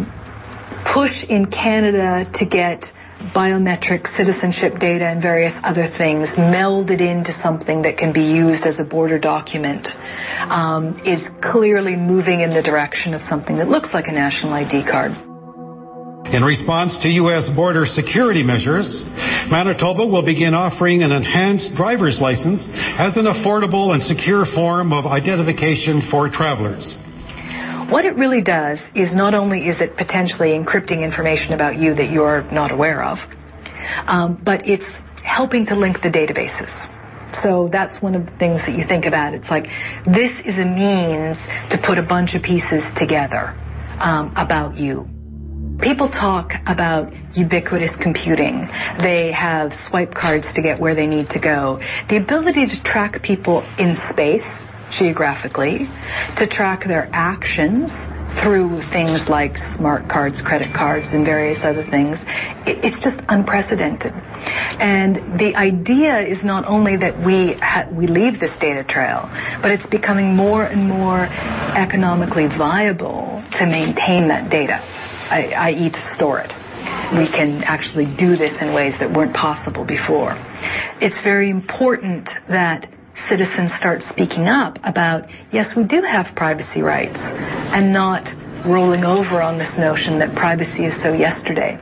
L: push in Canada to get biometric citizenship data and various other things melded into something that can be used as a border document is clearly moving in the direction of something that looks like a national ID card.
A: In response to U.S. border security measures, Manitoba will begin offering an enhanced driver's license as an affordable and secure form of identification for travelers.
L: What it really does is not only is it potentially encrypting information about you that you're not aware of, but it's helping to link the databases. So that's one of the things that you think about. It's like this is a means to put a bunch of pieces together about you. People talk about ubiquitous computing. They have swipe cards to get where they need to go. The ability to track people in space, geographically, to track their actions through things like smart cards, credit cards, and various other things, it's just unprecedented. And the idea is not only that we leave this data trail, but it's becoming more and more economically viable to maintain that data, i.e. to store it. We can actually do this in ways that weren't possible before. It's very important that citizens start speaking up about, yes, we do have privacy rights, and not rolling over on this notion that privacy is so yesterday.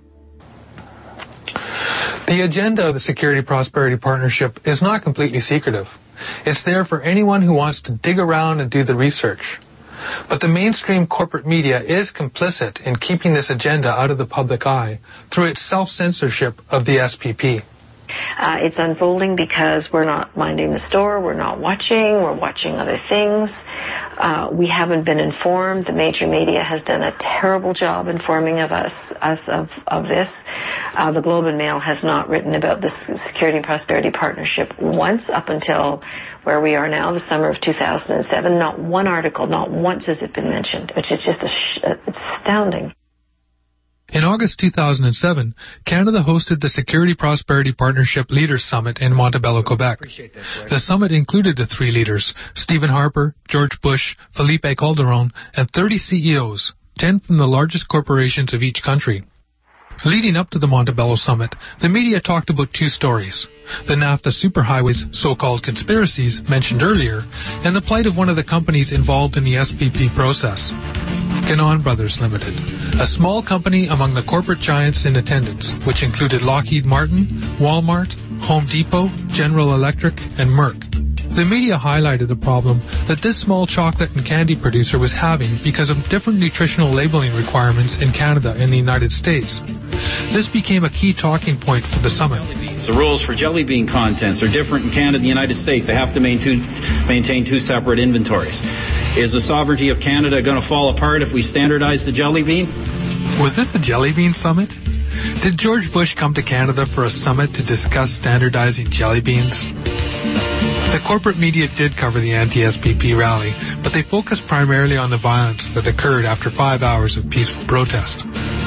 D: The agenda of the Security Prosperity Partnership is not completely secretive. It's there for anyone who wants to dig around and do the research. But the mainstream corporate media is complicit in keeping this agenda out of the public eye through its self-censorship of the SPP.
I: It's unfolding because we're not minding the store, we're not watching, we're watching other things. We haven't been informed. The major media has done a terrible job informing of us of this. The Globe and Mail has not written about the Security and Prosperity Partnership once up until where we are now, the summer of 2007. Not one article, not once has it been mentioned, which is just it's astounding.
D: In August 2007, Canada hosted the Security Prosperity Partnership Leaders Summit in Montebello, Quebec. The summit included the three leaders, Stephen Harper, George Bush, Felipe Calderon, and 30 CEOs, 10 from the largest corporations of each country. Leading up to the Montebello Summit, the media talked about two stories: the NAFTA superhighways so-called conspiracies mentioned earlier, and the plight of one of the companies involved in the SPP process. Ganon Brothers Limited, a small company among the corporate giants in attendance, which included Lockheed Martin, Walmart, Home Depot, General Electric, and Merck. The media highlighted a problem that this small chocolate and candy producer was having because of different nutritional labeling requirements in Canada and the United States. This became a key talking point for the summit.
V: The rules for jelly bean contents are different in Canada and the United States. They have to maintain two separate inventories. Is the sovereignty of Canada going to fall apart if we standardize the jelly bean?
D: Was this the jelly bean summit? Did George Bush come to Canada for a summit to discuss standardizing jelly beans? The corporate media did cover the anti-SPP rally, but they focused primarily on the violence that occurred after 5 hours of peaceful protest.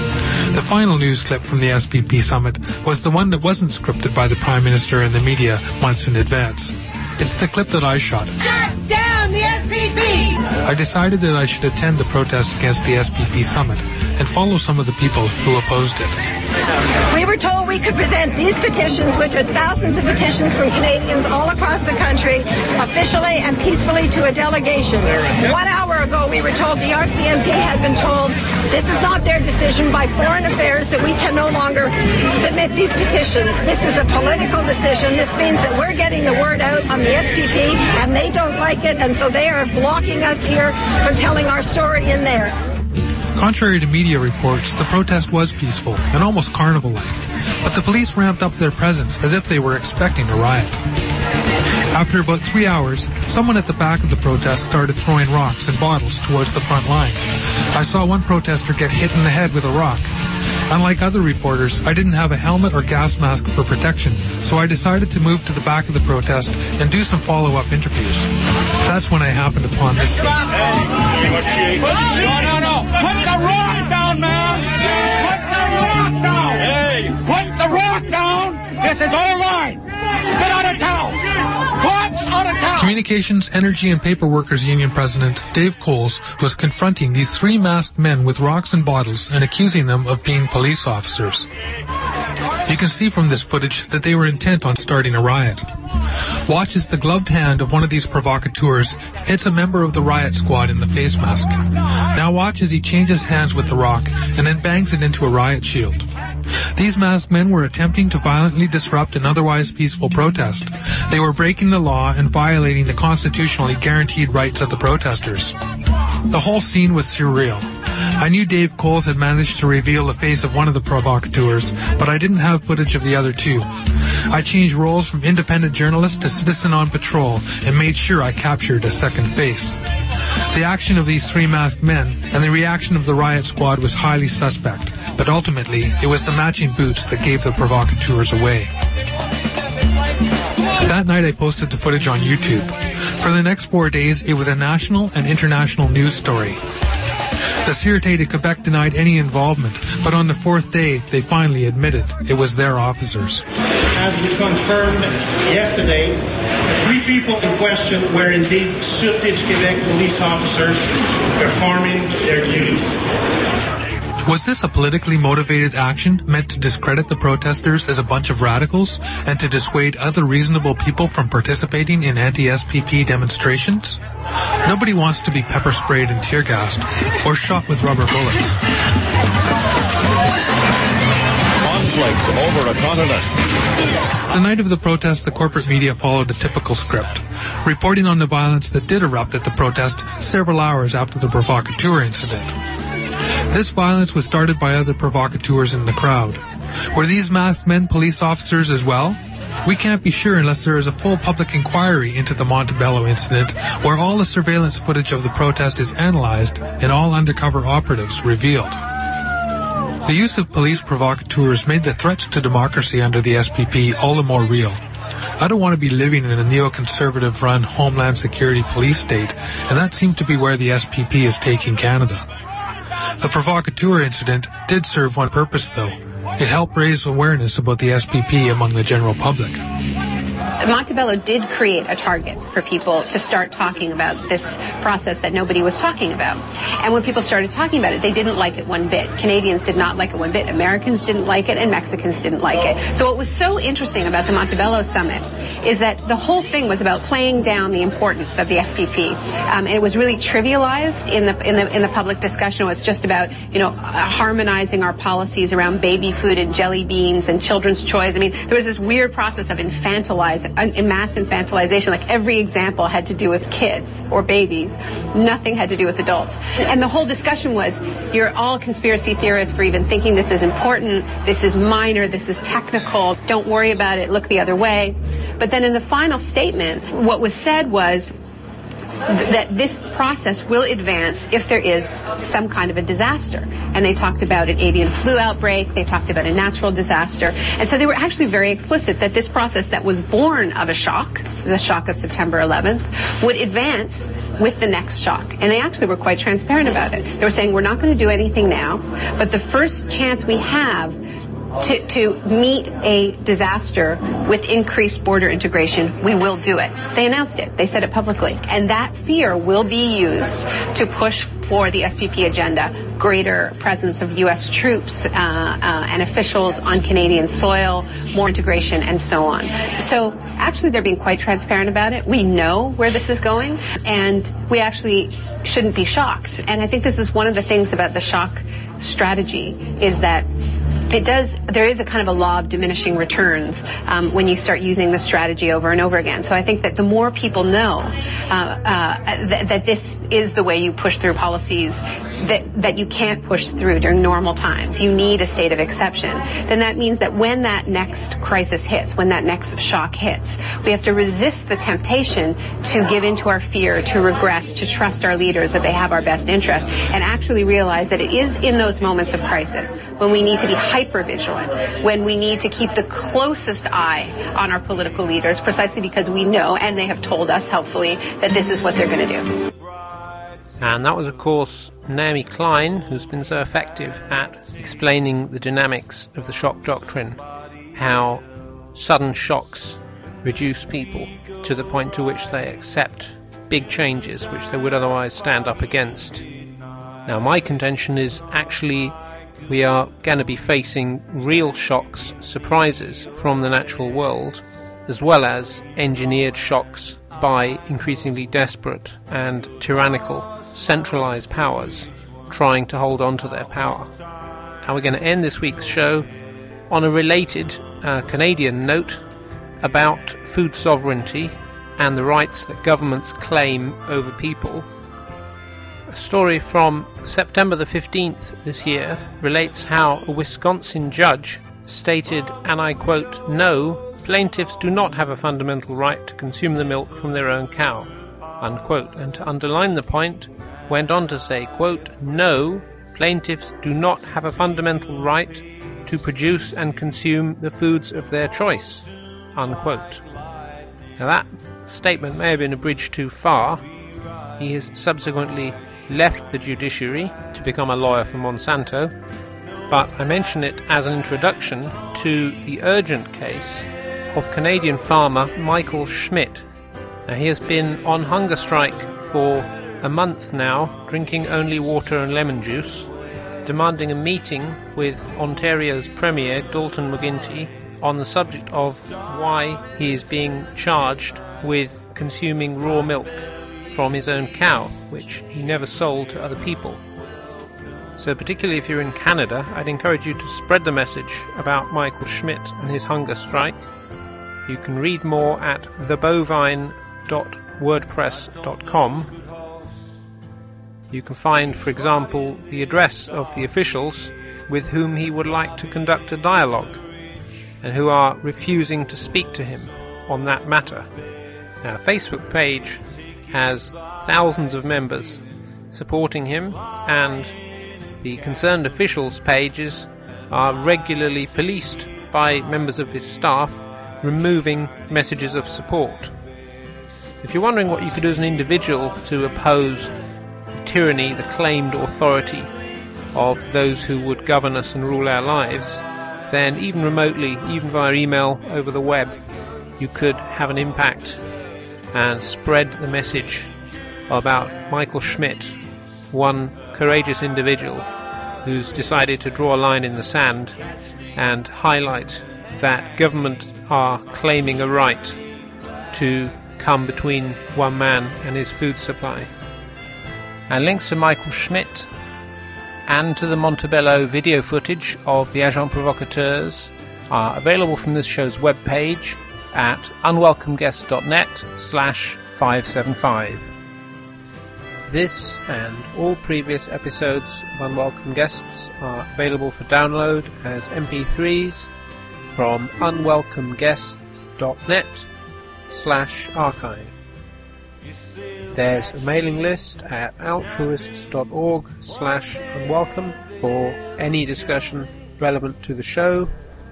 D: The final news clip from the SPP summit was the one that wasn't scripted by the Prime Minister and the media months in advance. It's the clip that I shot.
F: Shut down the SPP!
D: I decided that I should attend the protest against the SPP summit and follow some of the people who opposed it.
S: We were told we could present these petitions, which are thousands of petitions from Canadians all across the country, officially and peacefully to a delegation. 1 hour ago, we were told the RCMP had been told this is not their decision by Foreign Affairs, that we can no longer submit these petitions. This is a political decision. This means that we're getting the word out on the SPP, and they don't like it, and so they are blocking us here from telling our story in there.
D: Contrary to media reports, the protest was peaceful and almost carnival-like, but the police ramped up their presence as if they were expecting a riot. After about 3 hours, someone at the back of the protest started throwing rocks and bottles towards the front line. I saw one protester get hit in the head with a rock. Unlike other reporters, I didn't have a helmet or gas mask for protection, so I decided to move to the back of the protest and do some follow-up interviews. That's when I happened upon this scene.
F: No. Put the rock down, man! Put the rock down! Hey! Put the rock down! This is all right! Get out of town! What's out of town?
D: Communications, Energy and Paper Workers Union President Dave Coles was confronting these 3 masked men with rocks and bottles and accusing them of being police officers. You can see from this footage that they were intent on starting a riot. Watch as the gloved hand of one of these provocateurs hits a member of the riot squad in the face mask. Now watch as he changes hands with the rock and then bangs it into a riot shield. These masked men were attempting to violently disrupt an otherwise peaceful protest. They were breaking the law and violating the constitutionally guaranteed rights of the protesters. The whole scene was surreal. I knew Dave Coles had managed to reveal the face of one of the provocateurs, but I didn't have footage of the other 2. I changed roles from independent journalist to citizen on patrol and made sure I captured a second face. The action of these 3 masked men and the reaction of the riot squad was highly suspect, but ultimately it was the matching boots that gave the provocateurs away. That night I posted the footage on YouTube. For the next 4 days, it was a national and international news story. The Sûreté de Quebec denied any involvement, but on the 4th day, they finally admitted it was their officers.
C: As we confirmed yesterday, the 3 people in question were indeed Sûreté de Quebec police officers performing their duties.
D: Was this a politically motivated action meant to discredit the protesters as a bunch of radicals and to dissuade other reasonable people from participating in anti-SPP demonstrations? Nobody wants to be pepper sprayed and tear gassed or shot with rubber bullets.
G: Conflicts over a continent.
D: The night of the protest, the corporate media followed a typical script, reporting on the violence that did erupt at the protest several hours after the provocateur incident. This violence was started by other provocateurs in the crowd. Were these masked men police officers as well? We can't be sure unless there is a full public inquiry into the Montebello incident, where all the surveillance footage of the protest is analyzed and all undercover operatives revealed. The use of police provocateurs made the threats to democracy under the SPP all the more real. I don't want to be living in a neoconservative-run Homeland Security police state, and that seemed to be where the SPP is taking Canada. The provocateur incident did serve one purpose, though. It helped raise awareness about the SPP among the general public.
R: Montebello did create a target for people to start talking about this process that nobody was talking about. And when people started talking about it, they didn't like it one bit. Canadians did not like it one bit. Americans didn't like it, and Mexicans didn't like it. So what was so interesting about the Montebello Summit is that the whole thing was about playing down the importance of the SPP. And it was really trivialized in the public discussion. It was just about, harmonizing our policies around baby food and jelly beans and children's toys. I mean, there was this weird process of mass infantilization. Like every example had to do with kids or babies. Nothing had to do with adults. And the whole discussion was, you're all conspiracy theorists for even thinking this is important, this is minor, this is technical, don't worry about it, look the other way. But then in the final statement, what was said was, that this process will advance if there is some kind of a disaster. And they talked about an avian flu outbreak, they talked about a natural disaster, and so they were actually very explicit that this process that was born of a shock, the shock of September 11th, would advance with the next shock. And they actually were quite transparent about it. They were saying, we're not going to do anything now, but the first chance we have to meet a disaster with increased border integration, we will do it. They announced it. They said it publicly. And that fear will be used to push for the SPP agenda, greater presence of U.S. troops and officials on Canadian soil, more integration, and so on. So actually they're being quite transparent about it. We know where this is going, and we actually shouldn't be shocked. And I think this is one of the things about the shock strategy, is that there is a kind of a law of diminishing returns when you start using the strategy over and over again. So I think that the more people know that this is the way you push through policies that you can't push through during normal times, you need a state of exception, then that means that when that next crisis hits, when that next shock hits, we have to resist the temptation to give into our fear, to regress, to trust our leaders that they have our best interest, and actually realize that it is in those moments of crisis when we need to be hyper-vigilant, when we need to keep the closest eye on our political leaders, precisely because we know, and they have told us helpfully, that this is what they're going to do.
H: And that was, of course, Naomi Klein, who's been so effective at explaining the dynamics of the shock doctrine, how sudden shocks reduce people to the point to which they accept big changes which they would otherwise stand up against. Now, my contention is actually we are going to be facing real shocks, surprises from the natural world, as well as engineered shocks by increasingly desperate and tyrannical centralized powers trying to hold on to their power. And we're going to end this week's show on a related Canadian note about food sovereignty and the rights that governments claim over people. A story from September the 15th this year relates how a Wisconsin judge stated, and I quote, "No, plaintiffs do not have a fundamental right to consume the milk from their own cow," unquote, and to underline the point, went on to say, quote, "No, plaintiffs do not have a fundamental right to produce and consume the foods of their choice," unquote. Now that statement may have been a bridge too far. He has subsequently left the judiciary to become a lawyer for Monsanto, but I mention it as an introduction to the urgent case of Canadian farmer Michael Schmidt. Now, he has been on hunger strike for a month now, drinking only water and lemon juice, demanding a meeting with Ontario's Premier Dalton McGuinty on the subject of why he is being charged with consuming raw milk from his own cow, which he never sold to other people. So particularly if you're in Canada, I'd encourage you to spread the message about Michael Schmidt and his hunger strike. You can read more at thebovine.wordpress.com. You can find, for example, the address of the officials with whom he would like to conduct a dialogue and who are refusing to speak to him on that matter. Now, a Facebook page has thousands of members supporting him, and the concerned officials' pages are regularly policed by members of his staff, removing messages of support. If you're wondering what you could do as an individual to oppose the tyranny, the claimed authority of those who would govern us and rule our lives, then even remotely, even via email over the web, you could have an impact and spread the message about Michael Schmidt, one courageous individual who's decided to draw a line in the sand and highlight that government are claiming a right to come between one man and his food supply. And links to Michael Schmidt and to the Montebello video footage of the Agents Provocateurs are available from this show's webpage at unwelcomeguest.net/575. This and all previous episodes of Unwelcome Guests are available for download as MP3s from unwelcomeguests.net/archive. There's a mailing list at altruists.org/unwelcome for any discussion relevant to the show.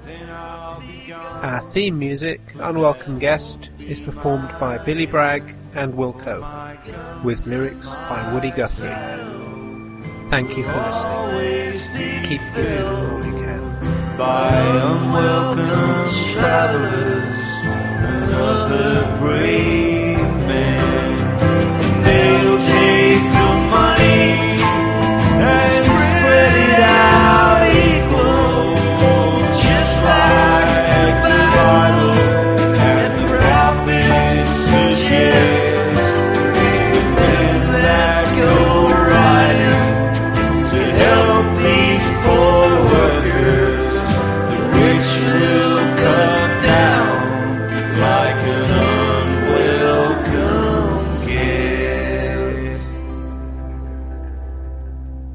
H: Our theme music, Unwelcome Guest, is performed by Billy Bragg and Wilco, with lyrics by Woody Guthrie. Thank you for listening. Keep giving all you can.
K: By unwelcome travelers, another brave